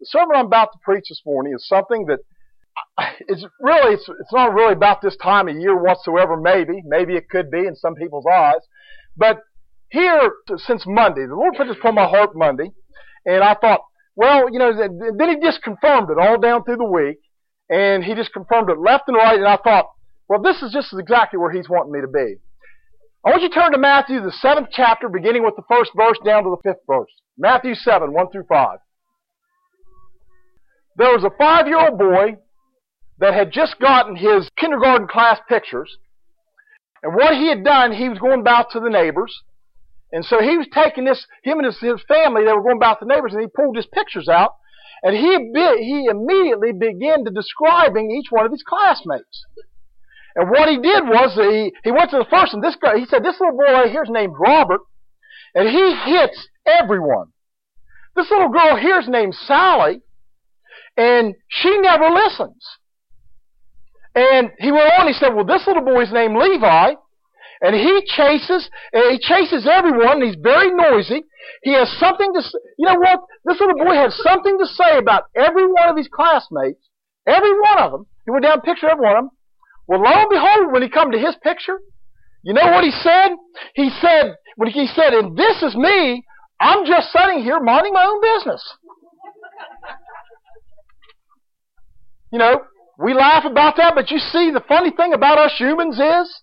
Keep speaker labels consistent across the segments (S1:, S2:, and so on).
S1: The sermon I'm about to preach this morning is something that it's not really about this time of year whatsoever. Maybe it could be in some people's eyes, but here since Monday, the Lord put this upon my heart Monday, and I thought, well, then He just confirmed it all down through the week, and He just confirmed it left and right, and I thought, well, this is just exactly where He's wanting me to be. I want you to turn to Matthew, the 7th chapter, beginning with the 1st verse down to the 5th verse. Matthew 7, 1 through 5. There was a 5-year-old boy that had just gotten his kindergarten class pictures. And what he had done, he was going about to the neighbors. And so he was taking this, him and his family, they were going about to the neighbors, and he pulled his pictures out. And he immediately began to describing each one of his classmates. And what he did was, he went to the first one. This guy, he said, this little boy right here is named Robert, and he hits everyone. This little girl here is named Sally, and she never listens. And he went on, he said, well, this little boy is named Levi, and he chases everyone, and he's very noisy. He has something to say. You know what? This little boy had something to say about every one of his classmates, every one of them. He went down and pictured every one of them. Well, lo and behold, when he come to his picture, you know what he said? He said, and this is me, I'm just sitting here minding my own business. We laugh about that, but you see, the funny thing about us humans is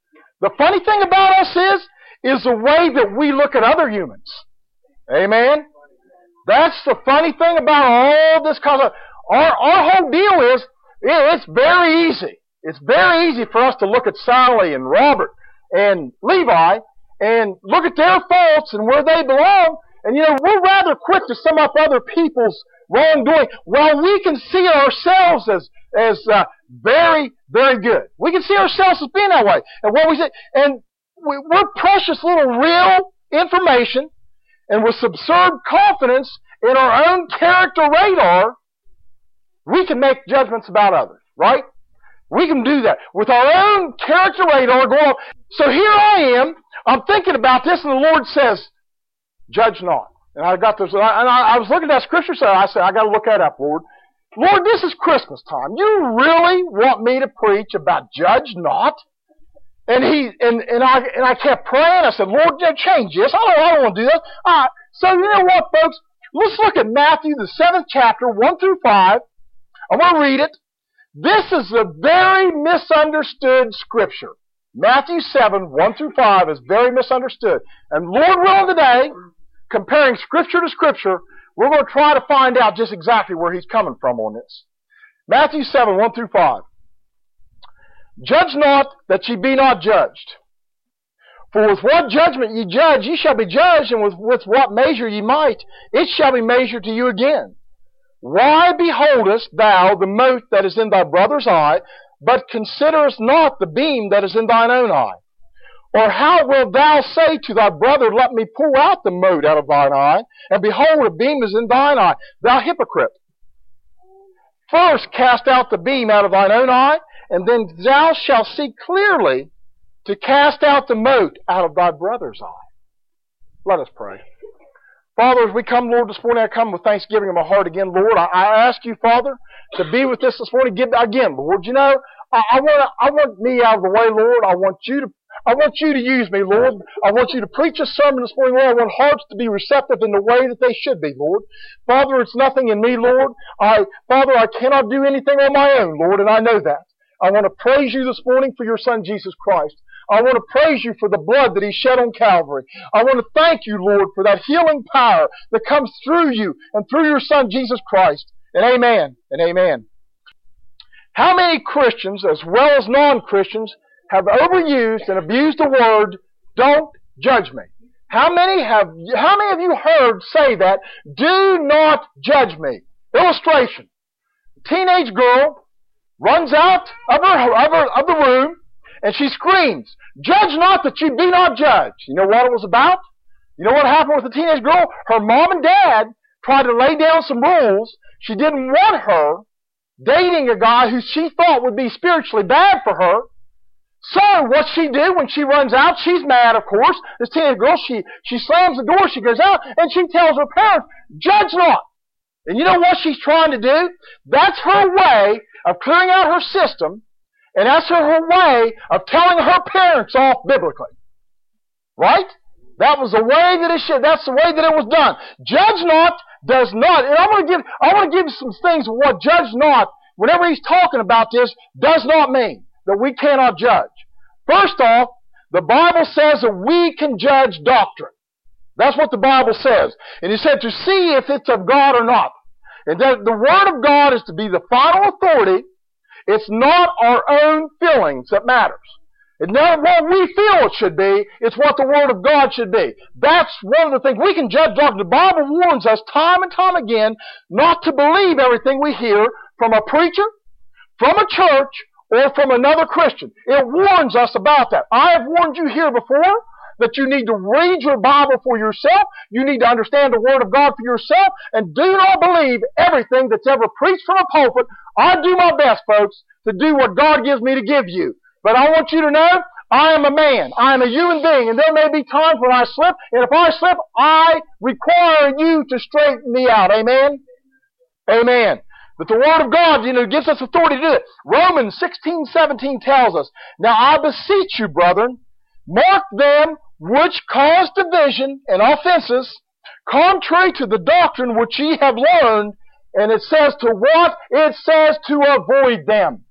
S1: the way that we look at other humans. Amen? That's the funny thing about all this kind of, our whole deal is, it's very easy. It's very easy for us to look at Sally and Robert and Levi and look at their faults and where they belong. And we're rather quick to sum up other people's wrongdoing while we can see ourselves as very, very good. We can see ourselves as being that way. And what we say, and we're precious little real information, and with absurd confidence in our own character radar, we can make judgments about others, right? We can do that with our own character radar going on. So here I am, I'm thinking about this, and the Lord says, judge not. And I got this, and I was looking at that scripture, so I said, I got to look that up, Lord. Lord, this is Christmas time. You really want me to preach about judge not? And I kept praying. I said, Lord, change this. I don't want to do that. All right. So you know what, folks? Let's look at Matthew, the 7th chapter, 1 through 5. I want to read it. This is a very misunderstood scripture. Matthew 7, 1 through 5 is very misunderstood. And Lord willing today, comparing scripture to scripture, we're going to try to find out just exactly where He's coming from on this. Matthew 7, 1 through 5. Judge not that ye be not judged. For with what judgment ye judge, ye shall be judged, and with what measure ye might, it shall be measured to you again. Why beholdest thou the mote that is in thy brother's eye, but considerest not the beam that is in thine own eye? Or how wilt thou say to thy brother, let me pull out the mote out of thine eye, and behold, a beam is in thine eye? Thou hypocrite! First cast out the beam out of thine own eye, and then thou shalt see clearly to cast out the mote out of thy brother's eye. Let us pray. Father, as we come, Lord, this morning, I come with thanksgiving in my heart again, Lord. I ask you, Father, to be with us this morning. Again, Lord, I want me out of the way, Lord. I want you to use me, Lord. I want you to preach a sermon this morning, Lord. I want hearts to be receptive in the way that they should be, Lord. Father, it's nothing in me, Lord. Father, I cannot do anything on my own, Lord, and I know that. I want to praise you this morning for your Son, Jesus Christ. I want to praise you for the blood that He shed on Calvary. I want to thank you, Lord, for that healing power that comes through you and through your Son, Jesus Christ. And amen and amen. How many Christians, as well as non-Christians, have overused and abused the word, don't judge me? How many of you heard say that? Do not judge me. Illustration. A teenage girl runs out of the room, and she screams, judge not that ye be not judged. You know what it was about? You know what happened with the teenage girl? Her mom and dad tried to lay down some rules. She didn't want her dating a guy who she thought would be spiritually bad for her. So what she do when she runs out, she's mad, of course. This teenage girl, she slams the door, she goes out, and she tells her parents, judge not. And you know what she's trying to do? That's her way of clearing out her system, and that's her way of telling her parents off biblically. Right? That was the way that it should. That's the way that it was done. Judge not does not. And I want to give you some things of what judge not, whenever he's talking about this, does not mean that we cannot judge. First off, the Bible says that we can judge doctrine. That's what the Bible says. And he said to see if it's of God or not. And that the Word of God is to be the final authority. It's not our own feelings that matters. It's not what we feel it should be. It's what the Word of God should be. That's one of the things. We can judge doctrine. The Bible warns us time and time again not to believe everything we hear from a preacher, from a church, or from another Christian. It warns us about that. I have warned you here before that you need to read your Bible for yourself. You need to understand the Word of God for yourself. And do not believe everything that's ever preached from a pulpit. I do my best, folks, to do what God gives me to give you. But I want you to know, I am a man. I am a human being. And there may be times when I slip. And if I slip, I require you to straighten me out. Amen? Amen. But the Word of God, gives us authority to do it. Romans 16:17 tells us, now I beseech you, brethren, mark them which cause division and offenses, contrary to the doctrine which ye have learned. And it says to what? It says to avoid them.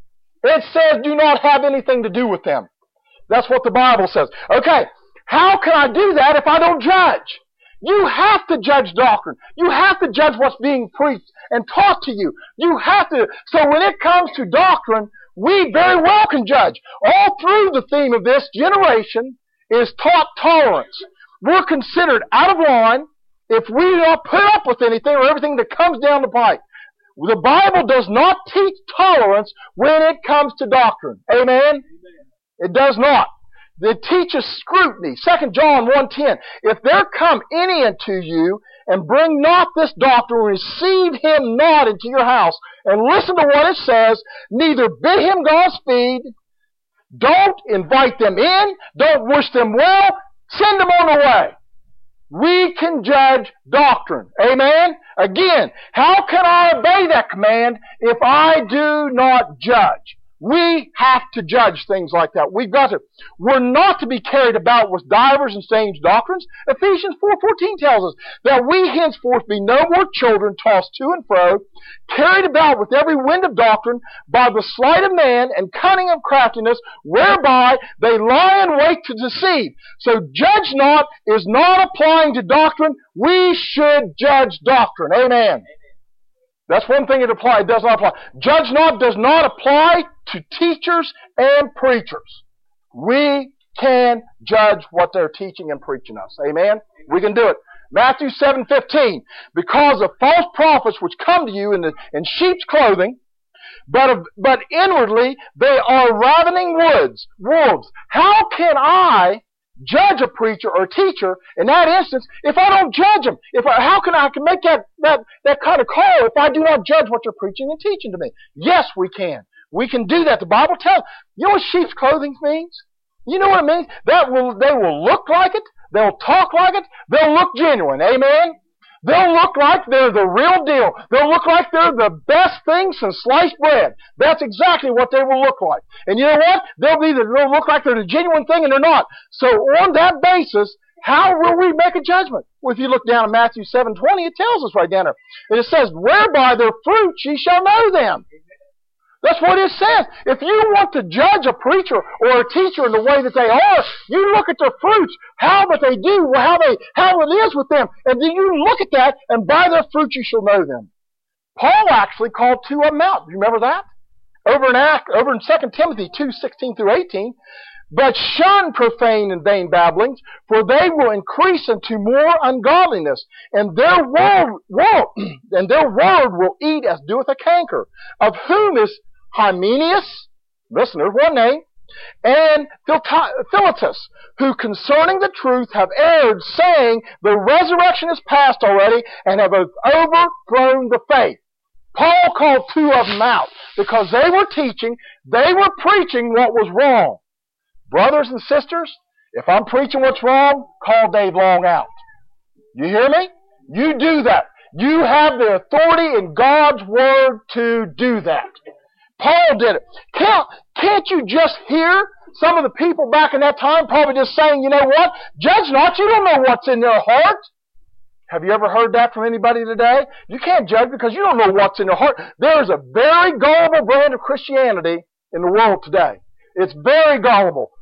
S1: It says do not have anything to do with them. That's what the Bible says. Okay, how can I do that if I don't judge? You have to judge doctrine. You have to judge what's being preached and taught to you. You have to. So when it comes to doctrine, we very well can judge. All through the theme of this generation is taught tolerance. We're considered out of line if we do not put up with anything or everything that comes down the pipe. The Bible does not teach tolerance when it comes to doctrine. Amen? It does not. It teaches scrutiny. 2 John 1:10. If there come any unto you, and bring not this doctrine, receive him not into your house, and listen to what it says, neither bid him Godspeed, don't invite them in, don't wish them well, send them on their way. We can judge doctrine. Amen? Again, how can I obey that command if I do not judge? We have to judge things like that. We've got to. We're not to be carried about with divers and strange doctrines. Ephesians 4:14 tells us that we henceforth be no more children tossed to and fro, carried about with every wind of doctrine, by the sleight of man and cunning of craftiness, whereby they lie in wait to deceive. So judge not is not applying to doctrine. We should judge doctrine. Amen. That's one thing it does not apply. Judge not does not apply to teachers and preachers. We can judge what they're teaching and preaching us. Amen? We can do it. Matthew 7:15. Because of false prophets which come to you in sheep's clothing, but inwardly they are ravening wolves. How can I judge a preacher or a teacher in that instance if I don't judge them? How can I make that kind of call if I do not judge what you're preaching and teaching to me? Yes, we can. We can do that. The Bible tells. You know what sheep's clothing means? You know what it means? They will look like it. They'll talk like it. They'll look genuine. Amen? They'll look like they're the real deal. They'll look like they're the best thing since sliced bread. That's exactly what they will look like. And you know what? They'll look like they're the genuine thing and they're not. So on that basis, how will we make a judgment? Well, if you look down at Matthew 7:20, it tells us right down there. And it says, whereby their fruits ye shall know them. That's what it says. If you want to judge a preacher or a teacher in the way that they are, you look at their fruits, how that they do, how it is with them, and then you look at that, and by their fruits you shall know them. Paul actually called two of them out. Do you remember that? Over in 2 Timothy 2:16 through 18. But shun profane and vain babblings, for they will increase into more ungodliness, and their word will eat as doeth a canker, of whom is Hymenaeus, listen, there's one name, and Philetus, who concerning the truth have erred, saying the resurrection is past already, and have overthrown the faith. Paul called two of them out because they were preaching what was wrong. Brothers and sisters, if I'm preaching what's wrong, call Dave Long out. You hear me? You do that. You have the authority in God's Word to do that. Paul did it. Can't you just hear some of the people back in that time probably just saying, you know what? Judge not, you don't know what's in their heart. Have you ever heard that from anybody today? You can't judge because you don't know what's in their heart. There is a very gullible brand of Christianity in the world today. It's very gullible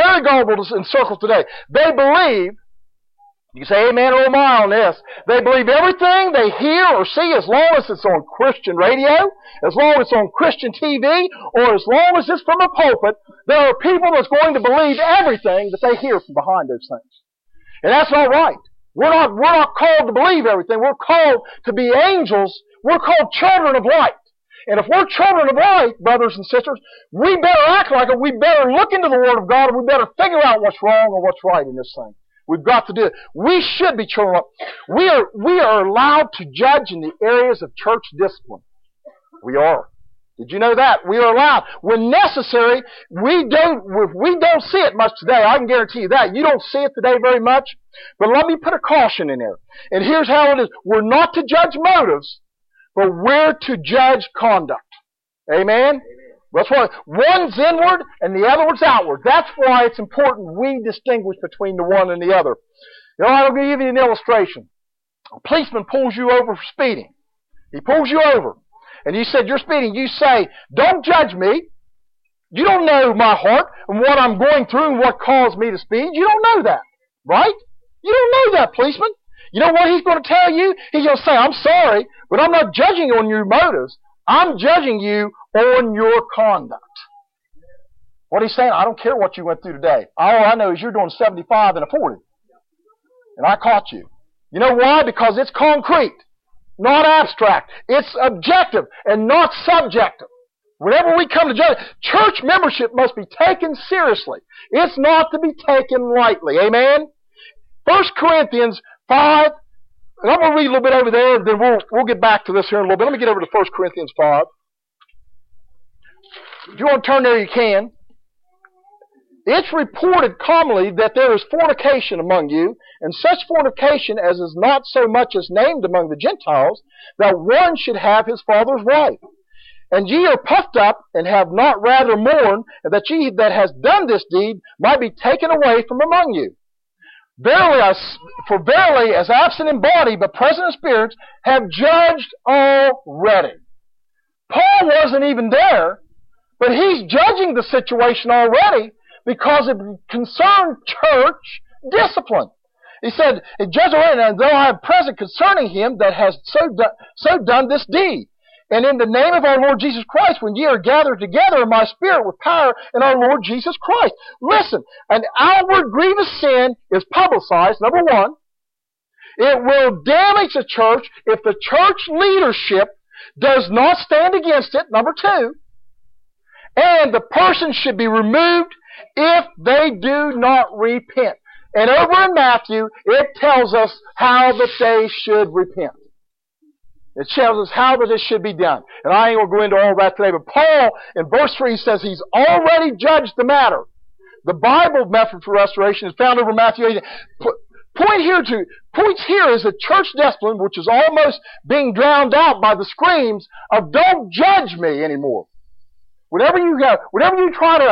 S1: in circles today. They believe, you can say amen or oh my on this, they believe everything they hear or see as long as it's on Christian radio, as long as it's on Christian TV, or as long as it's from a pulpit, there are people that's going to believe everything that they hear from behind those things. And that's not right. We're not called to believe everything. We're called to be angels. We're called children of light. And if we're children of light, brothers and sisters, we better act like it. We better look into the Word of God, and we better figure out what's wrong and what's right in this thing. We've got to do it. We should be children of light. We are allowed to judge in the areas of church discipline. We are. Did you know that? We are allowed. When necessary, if we don't see it much today, I can guarantee you that. You don't see it today very much. But let me put a caution in there. And here's how it is. We're not to judge motives, but we're to judge conduct. Amen? That's why one's inward and the other one's outward. That's why it's important we distinguish between the one and the other. You know, I'll give you an illustration. A policeman pulls you over for speeding. He pulls you over. And you said, you're speeding. You say, don't judge me. You don't know my heart and what I'm going through and what caused me to speed. You don't know that. Right? You don't know that, policeman. You know what he's going to tell you? He's going to say, I'm sorry, but I'm not judging on your motives. I'm judging you on your conduct. What he's saying, I don't care what you went through today. All I know is you're doing 75 and a 40. And I caught you. You know why? Because it's concrete. Not abstract. It's objective and not subjective. Whenever we come to judge, church membership must be taken seriously. It's not to be taken lightly. Amen? 1 Corinthians 5, and I'm going to read a little bit over there, and then we'll get back to this here in a little bit. Let me get over to 1 Corinthians 5. If you want to turn there, you can. It's reported commonly that there is fornication among you, and such fornication as is not so much as named among the Gentiles, that one should have his father's wife. And ye are puffed up, and have not rather mourned, that ye that has done this deed might be taken away from among you. Verily, as absent in body, but present in spirits, have judged already. Paul wasn't even there, but he's judging the situation already because it concerned church discipline. He said, judge already, and though I am present concerning him that has so done this deed. And in the name of our Lord Jesus Christ, when ye are gathered together in my spirit with power in our Lord Jesus Christ. Listen, an outward grievous sin is publicized, number one. It will damage the church if the church leadership does not stand against it, number two. And the person should be removed if they do not repent. And over in Matthew, it tells us how that they should repent. It tells us how that this should be done. And I ain't going to go into all that today, but Paul, in verse 3, says he's already judged the matter. The Bible method for restoration is found over Matthew 18. Points here is that church discipline, which is almost being drowned out by the screams of "Don't judge me" anymore. Whenever you try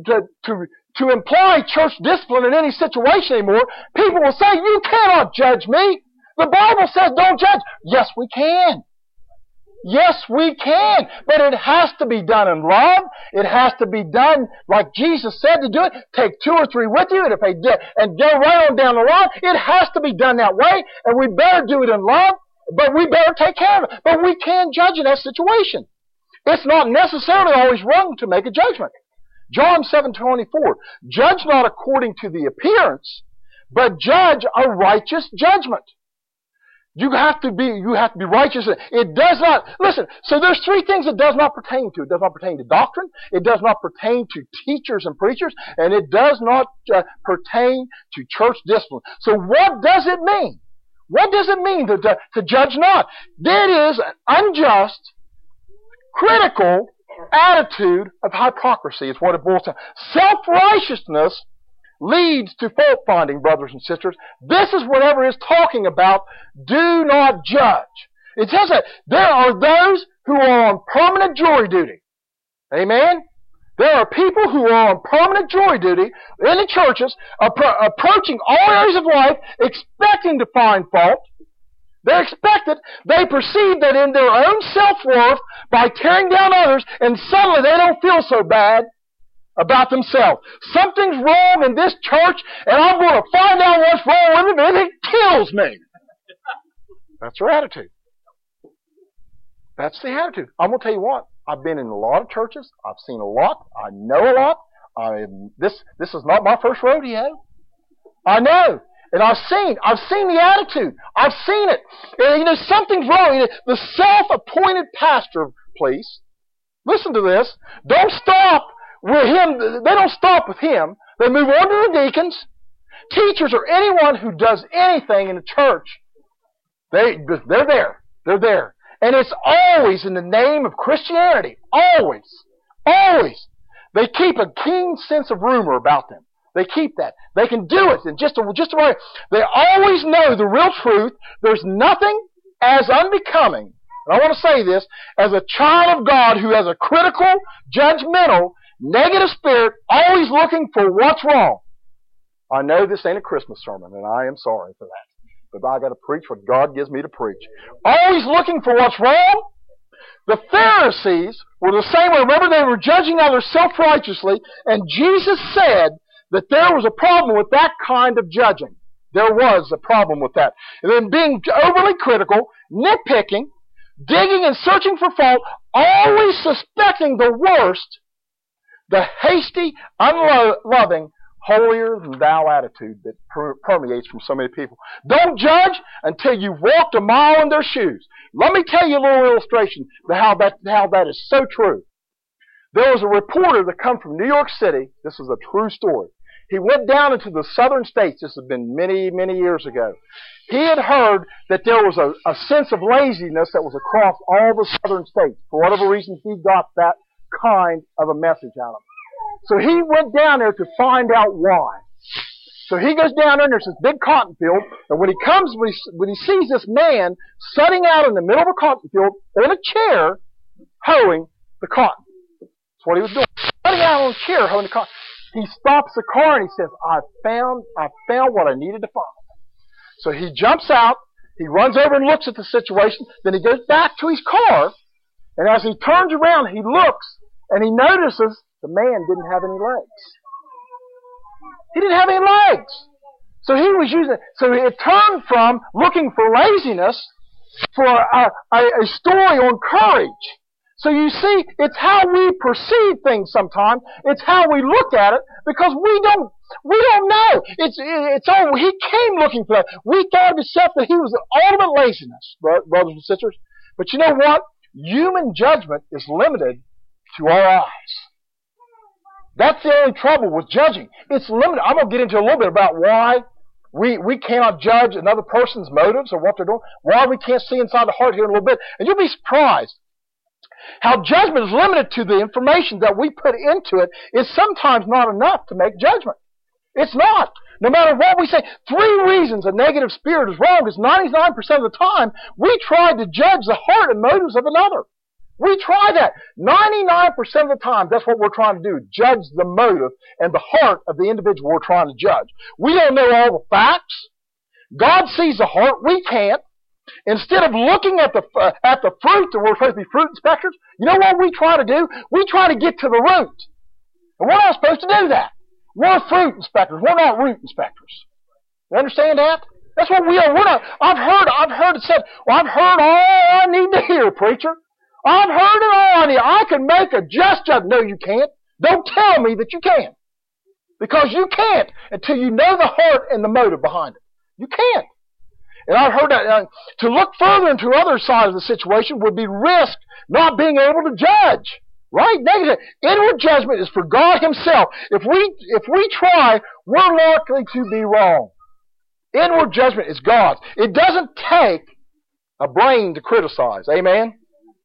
S1: to imply church discipline in any situation anymore, people will say, "You cannot judge me. The Bible says don't judge." Yes, we can. Yes, we can. But it has to be done in love. It has to be done like Jesus said to do it. Take 2 or 3 with you, and if they do, and go right on down the line. It has to be done that way, and we better do it in love, but we better take care of it. But we can judge in that situation. It's not necessarily always wrong to make a judgment. John 7:24. Judge not according to the appearance, but judge a righteous judgment. You have to be righteous. It does not, listen, so there's 3 things it does not pertain to. It does not pertain to doctrine, it does not pertain to teachers and preachers, and it does not pertain to church discipline. So what does it mean? What does it mean to judge not? That is an unjust, critical attitude of hypocrisy is what it boils down. Self-righteousness leads to fault finding, brothers and sisters. This is whatever it's talking about. Do not judge. It tells that there are those who are on permanent jury duty. Amen? There are people who are on permanent jury duty in the churches, approaching all areas of life, expecting to find fault. They're expected. They perceive that in their own self-worth, by tearing down others, and suddenly they don't feel so bad about themselves. Something's wrong in this church, and I'm going to find out what's wrong with it, and it kills me. That's their attitude. That's the attitude. I'm going to tell you what. I've been in a lot of churches. I've seen a lot. I know a lot. This is not my first rodeo. I know. And I've seen the attitude. I've seen it. And, something's wrong. The self-appointed pastor, please, listen to this. Don't stop with him. They don't stop with him. They move on to the deacons, teachers, or anyone who does anything in the church. They're there. They're there. And it's always in the name of Christianity. Always. Always. They keep a keen sense of rumor about them. They keep that. They can do it in just a way. They always know the real truth. There's nothing as unbecoming, and I want to say this, as a child of God who has a critical, judgmental, negative spirit, always looking for what's wrong. I know this ain't a Christmas sermon, and I am sorry for that. But I got to preach what God gives me to preach. Always looking for what's wrong. The Pharisees were the same way. Remember, they were judging others self-righteously, and Jesus said that there was a problem with that kind of judging. There was a problem with that. And then being overly critical, nitpicking, digging and searching for fault, always suspecting the worst, the hasty, unloving, holier-than-thou attitude that permeates from so many people. Don't judge until you've walked a mile in their shoes. Let me tell you a little illustration of how that is so true. There was a reporter that come from New York City. This is a true story. He went down into the southern states. This has been many, many years ago. He had heard that there was a sense of laziness that was across all the southern states. For whatever reason, he got that kind of a message out of it. So he went down there to find out why. So he goes down there, and there's this big cotton field, and when he sees this man sitting out in the middle of a cotton field in a chair, hoeing the cotton. That's what he was doing. Sitting out on a chair, hoeing the cotton. He stops the car and he says, I found what I needed to find. So he jumps out, he runs over and looks at the situation, then he goes back to his car, and as he turns around, he looks, and he notices the man didn't have any legs. He didn't have any legs. So it turned from looking for laziness for a story on courage. So you see, it's how we perceive things sometimes. It's how we look at it, because we don't know. He came looking for that. We thought of himself that he was the ultimate laziness, brothers and sisters. But you know what? Human judgment is limited to our eyes. That's the only trouble with judging. It's limited. I'm going to get into a little bit about why we cannot judge another person's motives or what they're doing, why we can't see inside the heart here in a little bit. And you'll be surprised how judgment is limited to the information that we put into it is sometimes not enough to make judgment. It's not. No matter what we say, 3 reasons a negative spirit is wrong is 99% of the time we try to judge the heart and motives of another. We try that. 99% of the time, that's what we're trying to do, judge the motive and the heart of the individual we're trying to judge. We don't know all the facts. God sees the heart. We can't. Instead of looking at the fruit, that we're supposed to be fruit inspectors, you know what we try to do? We try to get to the root. And we're not supposed to do that. We're fruit inspectors. We're not root inspectors. You understand that? That's what we are. We're not. I've heard it said, well, I've heard all I need to hear, preacher. I've heard it all I need. I can make a just judgment. No, you can't. Don't tell me that you can. Because you can't until you know the heart and the motive behind it. You can't. And I've heard that to look further into other side of the situation would be risk not being able to judge. Right? Negative. Inward judgment is for God Himself. If we try, we're likely to be wrong. Inward judgment is God's. It doesn't take a brain to criticize. Amen?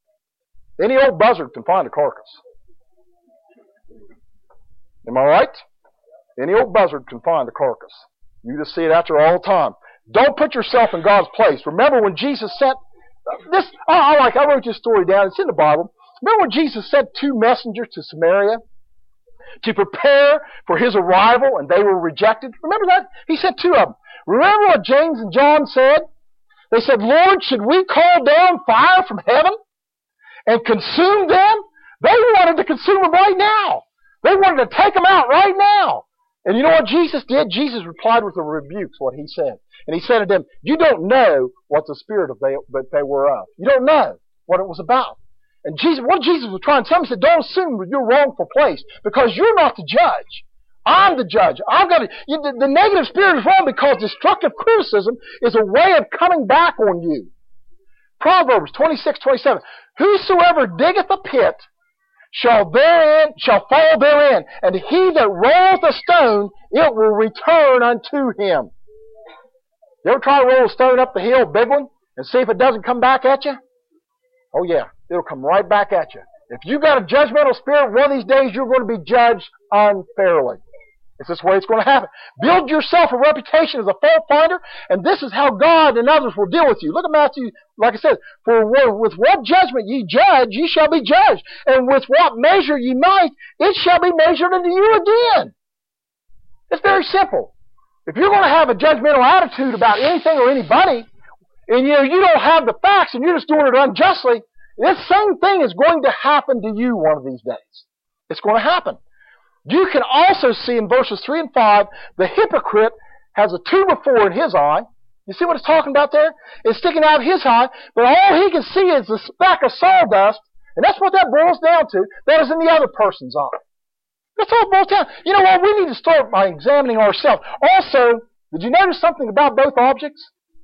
S1: Any old buzzard can find a carcass. Am I right? Any old buzzard can find the carcass. You just see it out there all the time. Don't put yourself in God's place. Remember when Jesus sent this? I wrote this story down. It's in the Bible. Remember when Jesus sent 2 messengers to Samaria to prepare for His arrival, and they were rejected? Remember that? He sent 2 of them. Remember what James and John said? They said, Lord, should we call down fire from heaven and consume them? They wanted to consume them right now. They wanted to take them out right now. And you know what Jesus did? Jesus replied with a rebuke, what He said. And He said to them, you don't know what the spirit that they were of. You don't know what it was about. And what Jesus was trying to tell them, He said, don't assume your wrongful place, because you're not the judge. I'm the judge. The negative spirit is wrong because destructive criticism is a way of coming back on you. Proverbs 26:27. Whosoever diggeth a pit shall fall therein, and he that rolleth a stone, it will return unto him. You ever try to roll a stone up the hill, big one, and see if it doesn't come back at you? Oh yeah, it'll come right back at you. If you got a judgmental spirit, one of these days you're going to be judged unfairly. It's this way it's going to happen. Build yourself a reputation as a fault finder, and this is how God and others will deal with you. Look at Matthew, like I said, for with what judgment ye judge, ye shall be judged. And with what measure ye might, it shall be measured unto you again. It's very simple. If you're going to have a judgmental attitude about anything or anybody, and you don't have the facts and you're just doing it unjustly, this same thing is going to happen to you one of these days. It's going to happen. You can also see in verses 3 and 5, the hypocrite has a tube of 4 in his eye. You see what it's talking about there? It's sticking out of his eye, but all he can see is the speck of sawdust, and that's what that boils down to. That is in the other person's eye. That's all it boils down. You know what? We need to start by examining ourselves. Also, did you notice something about both objects?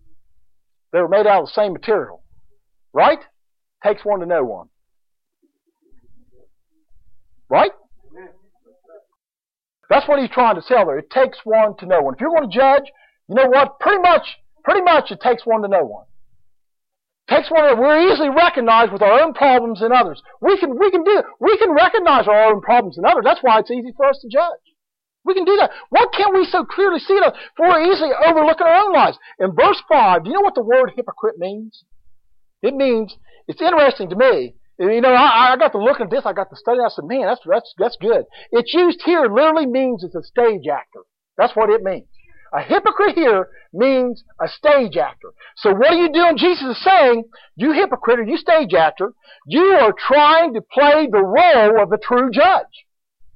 S1: They were made out of the same material. Right? Takes one to know one. Right? That's what he's trying to tell there. It takes one to know one. If you're going to judge, you know what? Pretty much it takes one to know one. It takes one. We're easily recognized with our own problems in others. We can do it. We can recognize our own problems in others. That's why it's easy for us to judge. We can do that. What can't we so clearly see that? For we're easily overlooking our own lives. In verse 5, do you know what the word hypocrite means? It means, it's interesting to me. You know, I got to look at this, I got to study, I said, man, that's good. It's used here literally means it's a stage actor. That's what it means. A hypocrite here means a stage actor. So what are you doing? Jesus is saying, you hypocrite or you stage actor, you are trying to play the role of the true judge.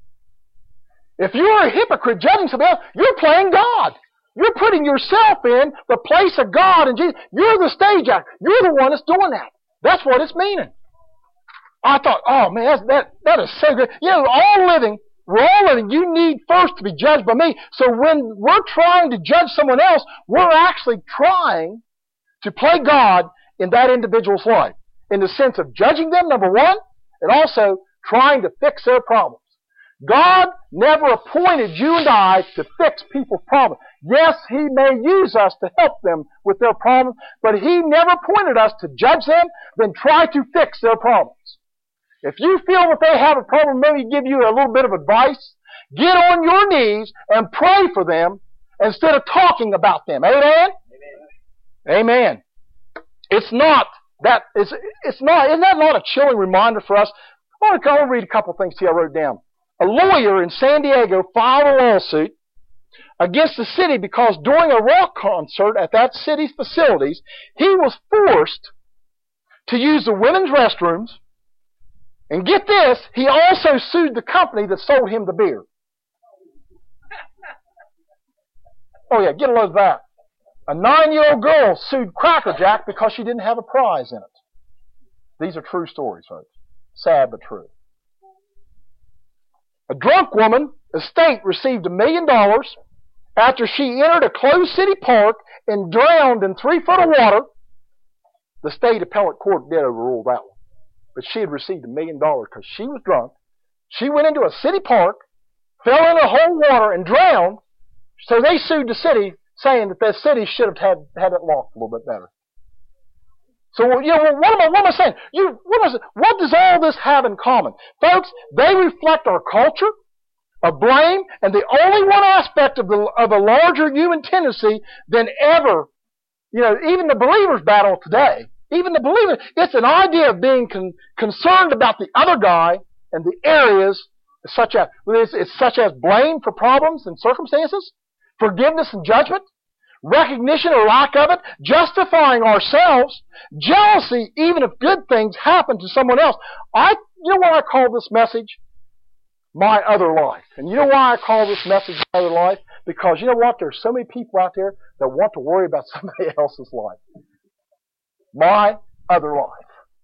S1: If you're a hypocrite judging somebody else, you're playing God. You're putting yourself in the place of God and Jesus. You're the stage actor. You're the one that's doing that. That's what it's meaning. I thought, oh man, that is so good. You know, we're all living. You need first to be judged by me. So when we're trying to judge someone else, we're actually trying to play God in that individual's life. In the sense of judging them, number one, and also trying to fix their problems. God never appointed you and I to fix people's problems. Yes, He may use us to help them with their problems, but He never appointed us to judge them, then try to fix their problems. If you feel that they have a problem, maybe give you a little bit of advice, get on your knees and pray for them instead of talking about them. Amen? Amen. Amen. Isn't that not a chilling reminder for us? I want to read a couple things to you I wrote down. A lawyer in San Diego filed a lawsuit against the city because during a rock concert at that city's facilities, he was forced to use the women's restrooms. And get this, he also sued the company that sold him the beer. Oh yeah, get a load of that. A 9-year-old girl sued Cracker Jack because she didn't have a prize in it. These are true stories, folks. Sad but true. A drunk woman estate received $1 million after she entered a closed city park and drowned in 3 foot of water. The state appellate court did overrule that one. But she had received $1 million because she was drunk. She went into a city park, fell in a whole water, and drowned. So they sued the city, saying that the city should have had it locked a little bit better. So, you know, what am I saying? What does all this have in common? Folks, they reflect our culture. of blame, and the only one aspect of a larger human tendency than ever, even the believers battle today. Even the believers, it's an idea of being concerned about the other guy and the areas such as blame for problems and circumstances, forgiveness and judgment, recognition or lack of it, justifying ourselves, jealousy, even if good things happen to someone else. You know why I call this message My Other Life? And you know why I call this message My Other Life? Because you know what? There's so many people out there that want to worry about somebody else's life. My other life.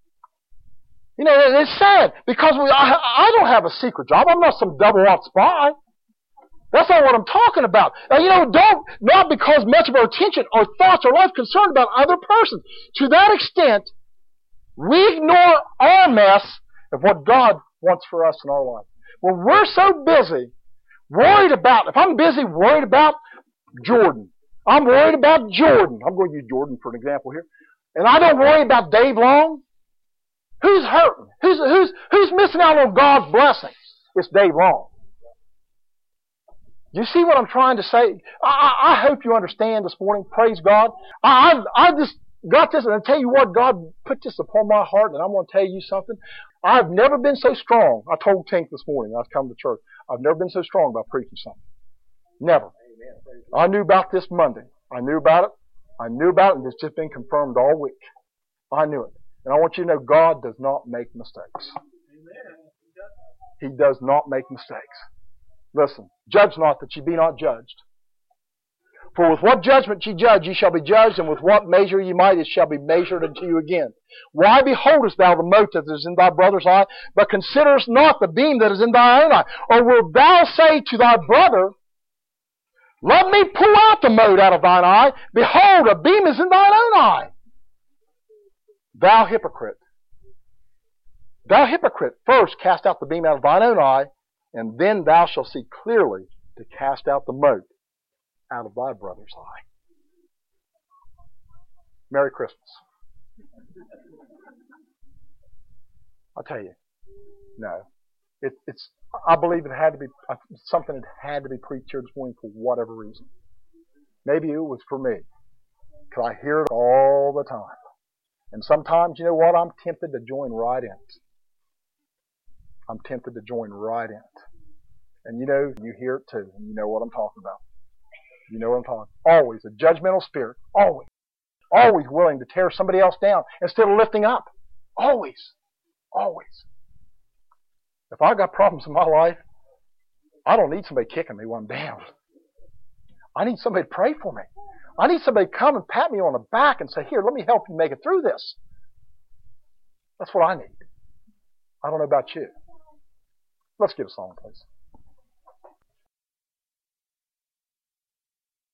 S1: It's sad because I don't have a secret job. I'm not some double-out spy. That's not what I'm talking about. Not because much of our attention, our thoughts, our life concerned about other persons. To that extent, we ignore our mess of what God wants for us in our life. When we're so busy, if I'm busy worried about Jordan, I'm worried about Jordan. I'm going to use Jordan for an example here. And I don't worry about Dave Long. Who's hurting? Who's missing out on God's blessings? It's Dave Long. You see what I'm trying to say? I hope you understand this morning. Praise God. I just got this, and I tell you what, God put this upon my heart, and I'm going to tell you something. I've never been so strong. I told Tink this morning, I've come to church. I've never been so strong about preaching something. Never. I knew about this Monday. I knew about it, and it's just been confirmed all week. I knew it. And I want you to know God does not make mistakes. He does not make mistakes. Listen, judge not that ye be not judged. For with what judgment ye judge, ye shall be judged, and with what measure ye might, it shall be measured unto you again. Why beholdest thou the mote that is in thy brother's eye, but considerest not the beam that is in thy own eye? Or wilt thou say to thy brother, let me pull out the mote out of thine eye. Behold, a beam is in thine own eye. Thou hypocrite. Thou hypocrite, first cast out the beam out of thine own eye, and then thou shalt see clearly to cast out the mote out of thy brother's eye. Merry Christmas. I'll tell you, no. I believe it had to be something that had to be preached here this morning for whatever reason. Maybe it was for me, because I hear it all the time. And sometimes, you know what? I'm tempted to join right in it. I'm tempted to join right in it. And you hear it too. And you know what I'm talking about. You know what I'm talking about. Always a judgmental spirit. Always. Always willing to tear somebody else down instead of lifting up. Always. Always. If I've got problems in my life, I don't need somebody kicking me when I'm down. I need somebody to pray for me. I need somebody to come and pat me on the back and say, here, let me help you make it through this. That's what I need. I don't know about you. Let's get a song, please.